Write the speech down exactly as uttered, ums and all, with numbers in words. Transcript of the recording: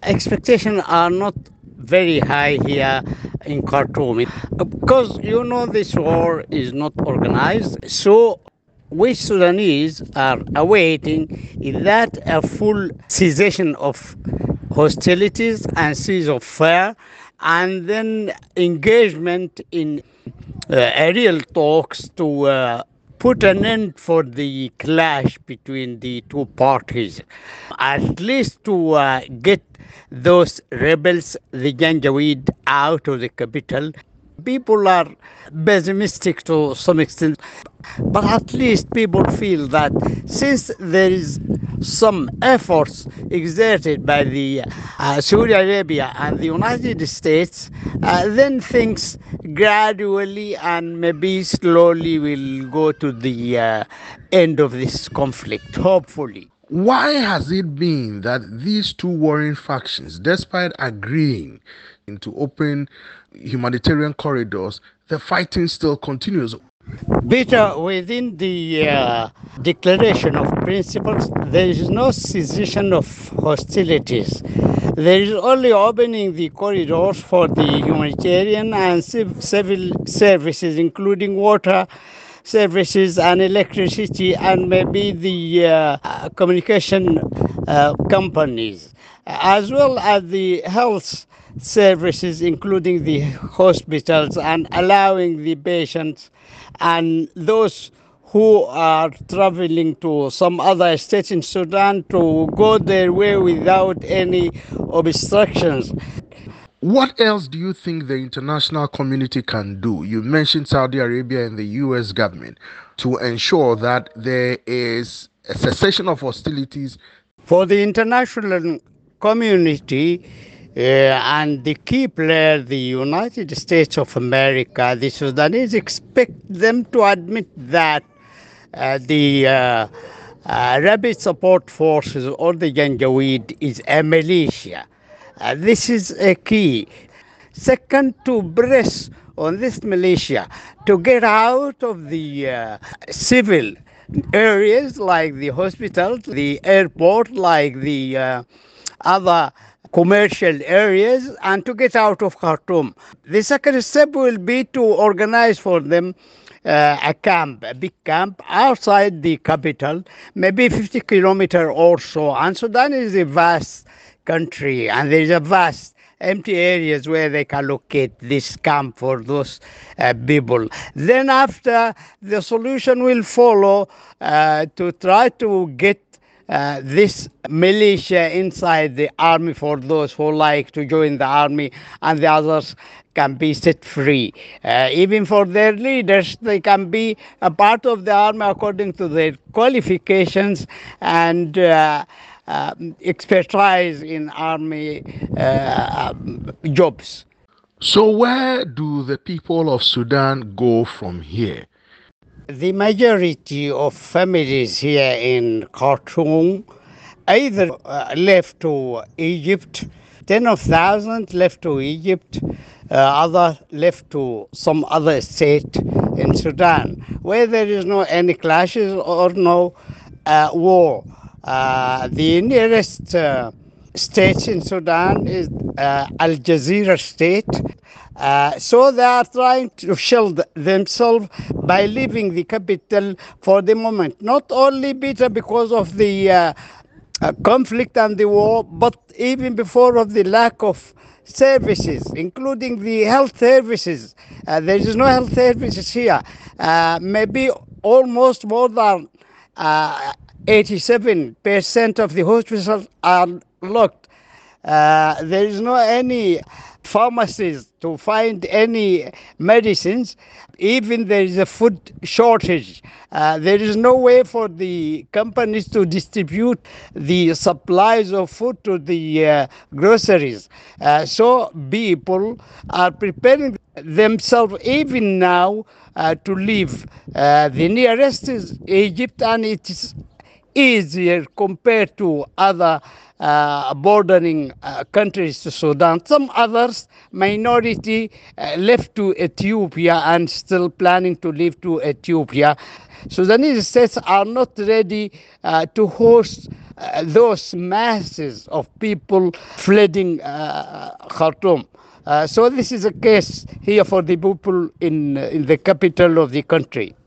expectations are not very high here in Khartoum because you know this war is not organized. So we Sudanese are awaiting that a full cessation of hostilities and cease of fire, and then engagement in uh, aerial talks to uh, put an end for the clash between the two parties, at least to uh, get those rebels, the Janjaweed, out of the capital. People are pessimistic to some extent, but at least people feel that since there is some efforts exerted by the uh, Saudi Arabia and the United States, uh, then things gradually and maybe slowly will go to the uh, end of this conflict, hopefully. Why has it been that these two warring factions, despite agreeing to open humanitarian corridors, the fighting still continues? Peter, within the uh, Declaration of Principles, there is no cessation of hostilities. There is only opening the corridors for the humanitarian and civ- civil services, including water services and electricity, and maybe the uh, communication uh, companies, as well as the health services, including the hospitals, and allowing the patients and those who are traveling to some other state in Sudan to go their way without any obstructions. What else do you think the international community can do? You mentioned Saudi Arabia and the U S government to ensure that there is a cessation of hostilities. For the international community, uh, and the key player, the United States of America, the Sudanese expect them to admit that uh, the uh, uh, Rapid Support Forces or the Janjaweed is a militia. Uh, this is a key. Second, to press on this militia to get out of the uh, civil areas like the hospitals, the airport, like the uh, other commercial areas, and to get out of Khartoum. The second step will be to organize for them uh, a camp, a big camp outside the capital, maybe fifty kilometer or so. And Sudan is a vast country, and there is a vast empty areas where they can locate this camp for those uh, people. Then after, the solution will follow uh, to try to get uh, this militia inside the army for those who like to join the army, and the others can be set free. Uh, even for their leaders, they can be a part of the army according to their qualifications and uh, uh, expertise in army uh, jobs. So, where do the people of Sudan go from here? The majority of families here in Khartoum either uh, left to Egypt, ten of thousands left to Egypt, uh, other left to some other state in Sudan, where there is no any clashes or no uh, war. Uh, the nearest uh, state in Sudan is uh, Al Jazeera state. Uh, so they are trying to shield themselves by leaving the capital for the moment. Not only Peter because of the uh, uh, conflict and the war, but even before of the lack of services, including the health services. Uh, there is no health services here. Uh, maybe almost more than uh, eighty-seven percent of the hospitals are locked. Uh, there is no any pharmacies to find any medicines. Even there is a food shortage. Uh, there is no way for the companies to distribute the supplies of food to the uh, groceries. Uh, so people are preparing themselves even now uh, to leave. Uh, the nearest is Egypt, and it is easier compared to other uh, bordering uh, countries to Sudan. Some others, minority, uh, left to Ethiopia and still planning to leave to Ethiopia. Sudanese states are not ready uh, to host uh, those masses of people flooding uh, Khartoum. Uh, so this is a case here for the people in, uh, in the capital of the country.